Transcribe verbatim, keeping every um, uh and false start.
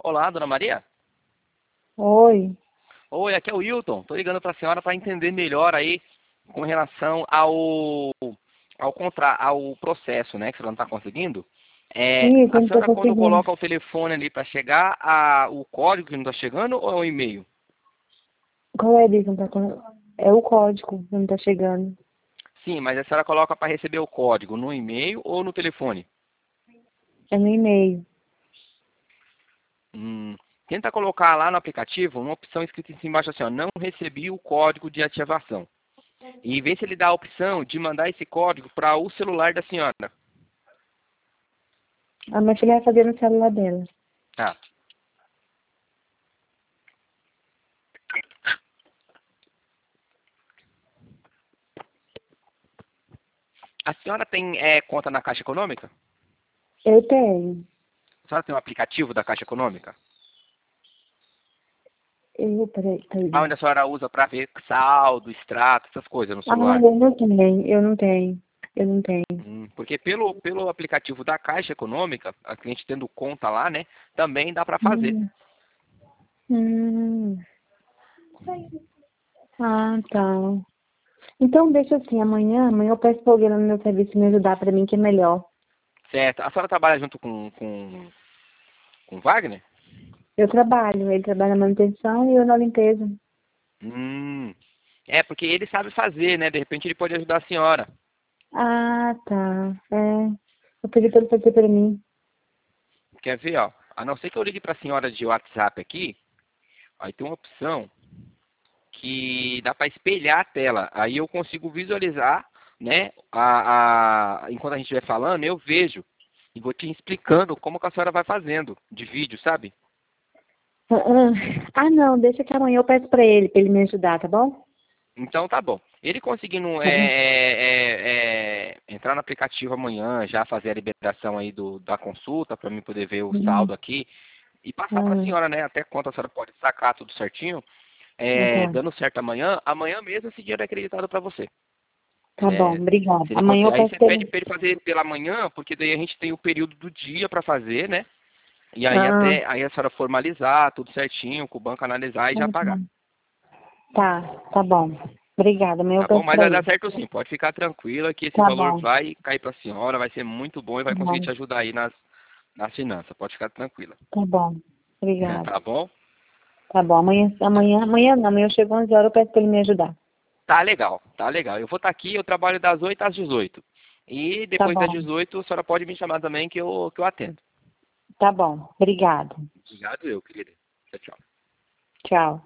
Olá, dona Maria. Oi. Oi, aqui é o Wilton. Estou ligando para a senhora para entender melhor aí com relação ao ao contra, ao processo, né, que a senhora não está conseguindo. É, Isso, a eu não tô senhora quando conseguindo. coloca o telefone ali para chegar, a, o código que não está chegando ou é o e-mail? Qual é, Liz? Não tá com- É o código que não tá chegando. Sim, mas a senhora coloca para receber o código no e-mail ou no telefone? É no e-mail. Hum, tenta colocar lá no aplicativo uma opção escrita em cima embaixo assim, ó, não recebi o código de ativação. E vê se ele dá a opção de mandar esse código para o celular da senhora. A minha filha vai fazer no celular dela. Tá. A senhora tem é, conta na Caixa Econômica? Eu tenho. A senhora tem um aplicativo da Caixa Econômica? Eu, peraí, peraí. Onde a senhora usa para ver saldo, extrato, essas coisas no Ah, celular? eu não tenho. Eu não tenho. Eu não tenho. Hum, porque pelo, pelo aplicativo da Caixa Econômica, a cliente tendo conta lá, né, também dá para fazer. Hum. Hum. Ah, tá. Então deixa assim, amanhã, amanhã eu peço pra alguém lá no meu serviço me ajudar pra mim, que é melhor. Certo. A senhora trabalha junto com, com, com Wagner? Eu trabalho, ele trabalha na manutenção e eu na limpeza. Hum. É, porque ele sabe fazer, né? De repente ele pode ajudar a senhora. Ah, tá. É. Eu pedi pra ele fazer pra mim. Quer ver, ó? A não ser que eu ligue para a senhora de WhatsApp aqui, aí tem uma opção que dá para espelhar a tela. Aí eu consigo visualizar, né? A, a, enquanto a gente estiver falando, eu vejo e vou te explicando como que a senhora vai fazendo de vídeo, sabe? Ah, ah. Ah, não, deixa que amanhã eu peço pra ele, pra ele me ajudar, tá bom? Então tá bom. Ele conseguindo é, Tá bom. é, é, entrar no aplicativo amanhã, já fazer a liberação aí do, da consulta para mim poder ver o Hum, saldo aqui e passar para a hum, senhora, né? Até quanto a senhora pode sacar tudo certinho. ah, É, tá. dando certo amanhã, amanhã mesmo esse dinheiro é acreditado para você. Tá bom, É, obrigada. se ele Amanhã conseguir, eu aí peço você pra pede ele. para ele fazer pela manhã, porque daí a gente tem o período do dia para fazer, né? E aí Ah, até aí a senhora formalizar tudo certinho, com o banco analisar e já pagar. uhum. Tá, tá bom. Obrigada, amanhã eu Tá bom? peço Mas pra vai dar ele. certo sim, pode ficar tranquila que esse Tá valor bom, vai cair para a senhora, vai ser muito bom e tá vai conseguir bom, te ajudar aí nas, nas finanças. Pode ficar tranquila. tá bom. Obrigada. Tá bom? Tá bom, amanhã, amanhã, amanhã não, amanhã eu chego onze horas, eu peço pra ele me ajudar. Tá legal, tá legal. Eu vou estar aqui, eu trabalho das oito às dezoito. E Tá depois das bom, dezoito, a senhora pode me chamar também que eu, que eu atendo. tá bom. Obrigada. Obrigado eu, querida. Tchau, tchau. Tchau.